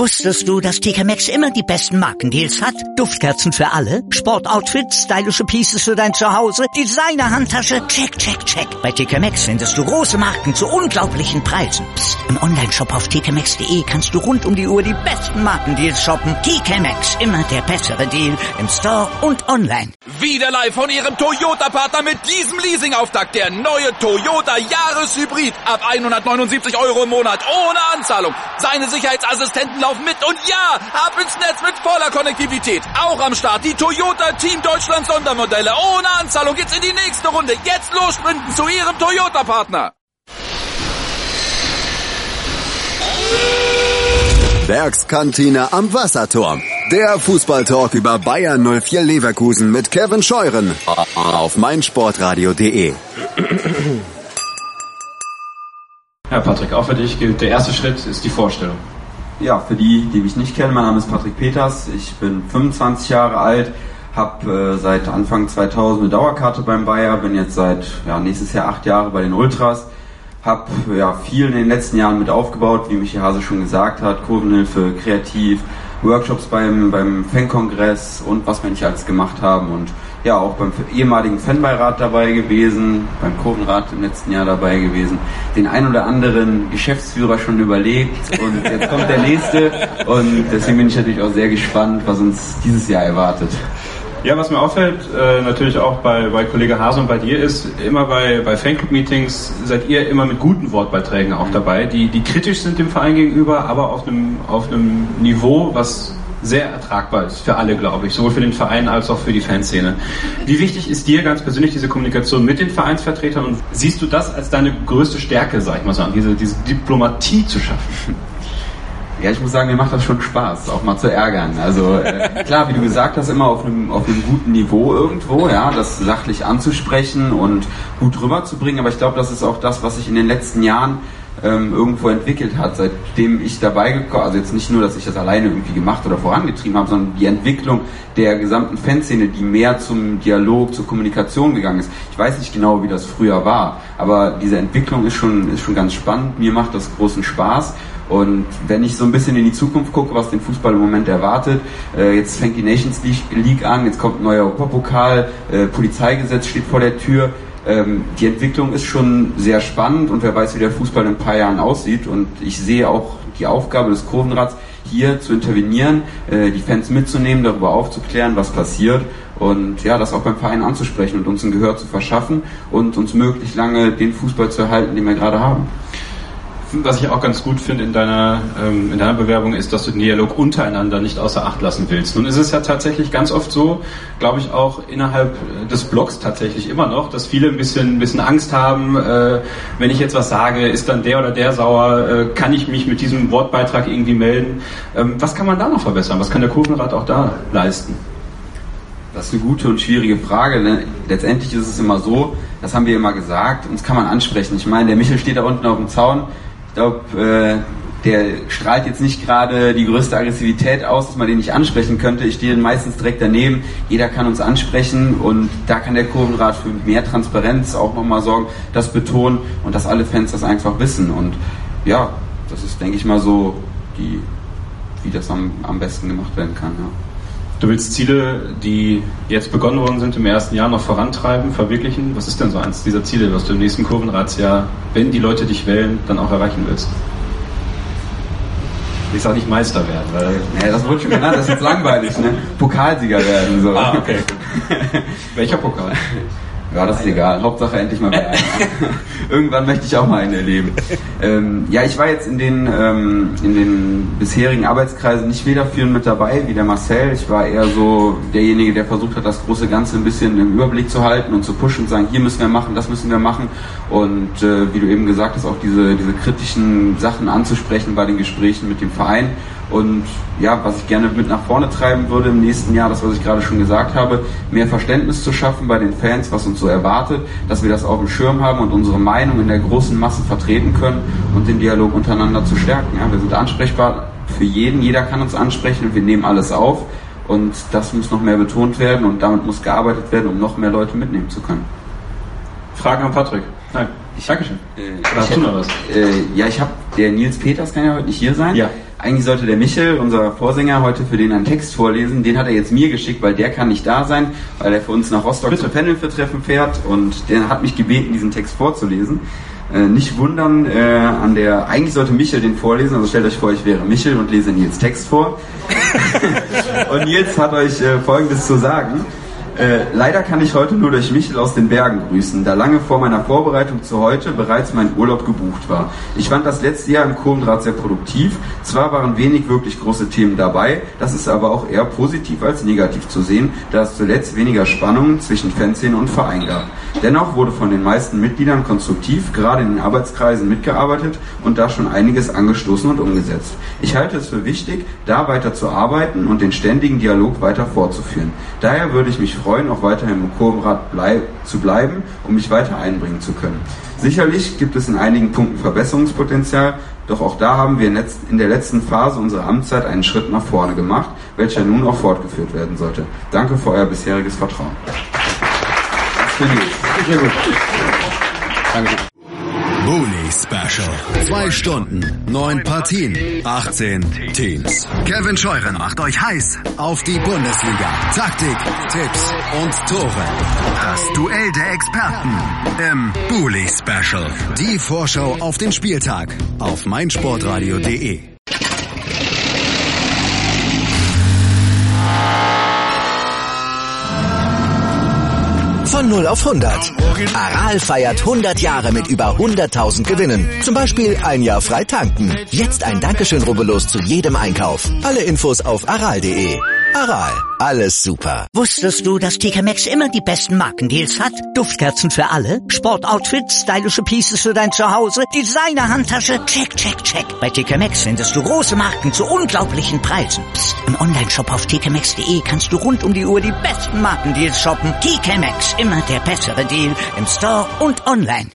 Wusstest du, dass TK Maxx immer die besten Markendeals hat? Duftkerzen für alle, Sportoutfits, stylische Pieces für dein Zuhause, Designer-Handtasche, check, check, check. Bei TK Maxx findest du große Marken zu unglaublichen Preisen. Psst. Im Onlineshop auf tkmaxx.de kannst du rund um die Uhr die besten Markendeals shoppen. TK Maxx, immer der bessere Deal im Store und online. Wieder live von Ihrem Toyota-Partner mit diesem Leasing-Auftakt. Der neue Toyota Jahreshybrid. Ab 179 € im Monat. Ohne Anzahlung. Seine Sicherheitsassistenten laufen mit. Und ja, ab ins Netz mit voller Konnektivität. Auch am Start die Toyota Team Deutschland Sondermodelle. Ohne Anzahlung geht's in die nächste Runde. Jetzt los sprinten zu Ihrem Toyota-Partner. Werkskantine am Wasserturm. Der Fußballtalk über Bayern 04 Leverkusen mit Kevin Scheuren auf meinsportradio.de. Ja, Patrick, auch für dich gilt, der erste Schritt ist die Vorstellung. Ja, für die mich nicht kennen, mein Name ist Patrick Peters, ich bin 25 Jahre alt, habe seit Anfang 2000 eine Dauerkarte beim Bayer, bin jetzt seit nächstes Jahr 8 Jahre bei den Ultras. Hab viel in den letzten Jahren mit aufgebaut, wie Michi Hase schon gesagt hat, Kurvenhilfe, kreativ, Workshops beim Fankongress und was wir nicht alles gemacht haben und ja auch beim ehemaligen Fanbeirat dabei gewesen, beim Kurvenrat im letzten Jahr dabei gewesen, den ein oder anderen Geschäftsführer schon überlebt und jetzt kommt der nächste und deswegen bin ich natürlich auch sehr gespannt, was uns dieses Jahr erwartet. Ja, was mir auffällt, natürlich auch bei Kollege Hase und bei dir ist, immer bei Fanclub-Meetings seid ihr immer mit guten Wortbeiträgen auch dabei, die kritisch sind dem Verein gegenüber, aber auf einem Niveau, was sehr ertragbar ist für alle, glaube ich, sowohl für den Verein als auch für die Fanszene. Wie wichtig ist dir ganz persönlich diese Kommunikation mit den Vereinsvertretern und siehst du das als deine größte Stärke, sag ich mal so, diese Diplomatie zu schaffen? Ja, ich muss sagen, mir macht das schon Spaß, auch mal zu ärgern. Also klar, wie du gesagt hast, immer auf einem guten Niveau irgendwo, ja, das sachlich anzusprechen und gut rüberzubringen. Aber ich glaube, das ist auch das, was sich in den letzten Jahren irgendwo entwickelt hat, seitdem ich dabei gekommen, also jetzt nicht nur, dass ich das alleine irgendwie gemacht oder vorangetrieben habe, sondern die Entwicklung der gesamten Fanszene, die mehr zum Dialog, zur Kommunikation gegangen ist. Ich weiß nicht genau, wie das früher war, aber diese Entwicklung ist schon ganz spannend. Mir macht das großen Spaß. Und wenn ich so ein bisschen in die Zukunft gucke, was den Fußball im Moment erwartet, jetzt fängt die Nations League an, jetzt kommt ein neuer Europapokal, Polizeigesetz steht vor der Tür. Die Entwicklung ist schon sehr spannend und wer weiß, wie der Fußball in ein paar Jahren aussieht. Und ich sehe auch die Aufgabe des Kurvenrats, hier zu intervenieren, die Fans mitzunehmen, darüber aufzuklären, was passiert und ja, das auch beim Verein anzusprechen und uns ein Gehör zu verschaffen und uns möglichst lange den Fußball zu erhalten, den wir gerade haben. Was ich auch ganz gut finde in deiner Bewerbung ist, dass du den Dialog untereinander nicht außer Acht lassen willst. Nun ist es ja tatsächlich ganz oft so, glaube ich auch innerhalb des Blogs tatsächlich immer noch, dass viele ein bisschen Angst haben, wenn ich jetzt was sage, ist dann der oder der sauer, kann ich mich mit diesem Wortbeitrag irgendwie melden? Was kann man da noch verbessern? Was kann der Kurvenrat auch da leisten? Das ist eine gute und schwierige Frage. Ne? Letztendlich ist es immer so, das haben wir immer gesagt, uns kann man ansprechen. Ich meine, der Michel steht da unten auf dem Zaun. Ich glaube, der strahlt jetzt nicht gerade die größte Aggressivität aus, dass man den nicht ansprechen könnte. Ich stehe meistens direkt daneben. Jeder kann uns ansprechen und da kann der Kurvenrat für mehr Transparenz auch nochmal sorgen, das betonen und dass alle Fans das einfach wissen. Und ja, das ist, denke ich mal, so, wie das am besten gemacht werden kann. Ja. Du willst Ziele, die jetzt begonnen worden sind im ersten Jahr, noch vorantreiben, verwirklichen. Was ist denn so eins dieser Ziele, was du im nächsten Kurvenratsjahr, wenn die Leute dich wählen, dann auch erreichen willst? Ich sage nicht Meister werden, weil... Nee, das wurde schon genannt, das ist jetzt langweilig, ne? Pokalsieger werden, so. Ah, okay. Welcher Pokal? Ja, das ist egal. Hauptsache endlich mal bei einem. Irgendwann möchte ich auch mal einen erleben. Ich war jetzt in den bisherigen Arbeitskreisen nicht federführend mit dabei, wie der Marcel. Ich war eher so derjenige, der versucht hat, das große Ganze ein bisschen im Überblick zu halten und zu pushen und sagen, hier müssen wir machen, das müssen wir machen. Und wie du eben gesagt hast, auch diese kritischen Sachen anzusprechen bei den Gesprächen mit dem Verein. Und ja, was ich gerne mit nach vorne treiben würde im nächsten Jahr, das, was ich gerade schon gesagt habe, mehr Verständnis zu schaffen bei den Fans, was uns so erwartet, dass wir das auf dem Schirm haben und unsere Meinung in der großen Masse vertreten können und den Dialog untereinander zu stärken. Ja, wir sind ansprechbar für jeden, jeder kann uns ansprechen und wir nehmen alles auf und das muss noch mehr betont werden und damit muss gearbeitet werden, um noch mehr Leute mitnehmen zu können. Fragen an Patrick? Nein. Dankeschön. Ich habe der Nils Peters kann ja heute nicht hier sein. Ja. Eigentlich sollte der Michel, unser Vorsänger, heute für den einen Text vorlesen. Den hat er jetzt mir geschickt, weil der kann nicht da sein, weil er für uns nach Rostock zum Pendeltreffen fährt und der hat mich gebeten, diesen Text vorzulesen. Nicht wundern, eigentlich sollte Michel den vorlesen, also stellt euch vor, ich wäre Michel und lese Nils Text vor. Und Nils hat euch Folgendes zu sagen. Leider kann ich heute nur durch Michel aus den Bergen grüßen, da lange vor meiner Vorbereitung zu heute bereits mein Urlaub gebucht war. Ich fand das letzte Jahr im Kurvendraht sehr produktiv. Zwar waren wenig wirklich große Themen dabei, das ist aber auch eher positiv als negativ zu sehen, da es zuletzt weniger Spannungen zwischen Fanszene und Verein gab. Dennoch wurde von den meisten Mitgliedern konstruktiv, gerade in den Arbeitskreisen, mitgearbeitet und da schon einiges angestoßen und umgesetzt. Ich halte es für wichtig, da weiter zu arbeiten und den ständigen Dialog weiter fortzuführen. Daher würde ich mich freuen, auch weiterhin im Kurvenrad zu bleiben, um mich weiter einbringen zu können. Sicherlich gibt es in einigen Punkten Verbesserungspotenzial, doch auch da haben wir in der letzten Phase unserer Amtszeit einen Schritt nach vorne gemacht, welcher nun auch fortgeführt werden sollte. Danke für euer bisheriges Vertrauen. Das finde ich. Sehr gut. Danke. Bully Special. 2 Stunden, 9 Partien, 18 Teams. Kevin Scheuren macht euch heiß auf die Bundesliga. Taktik, Tipps und Tore. Das Duell der Experten im Bully Special. Die Vorschau auf den Spieltag auf meinsportradio.de. Von 0 auf 100. Aral feiert 100 Jahre mit über 100.000 Gewinnen. Zum Beispiel ein Jahr frei tanken. Jetzt ein Dankeschön, rubbellos zu jedem Einkauf. Alle Infos auf aral.de. Aral, alles super. Wusstest du, dass TK Maxx immer die besten Markendeals hat? Duftkerzen für alle, Sportoutfits, stylische Pieces für dein Zuhause, Designer-Handtasche, check, check, check. Bei TK Maxx findest du große Marken zu unglaublichen Preisen. Psst. Im Onlineshop auf tkmaxx.de kannst du rund um die Uhr die besten Markendeals shoppen. TK Maxx, immer der bessere Deal im Store und online.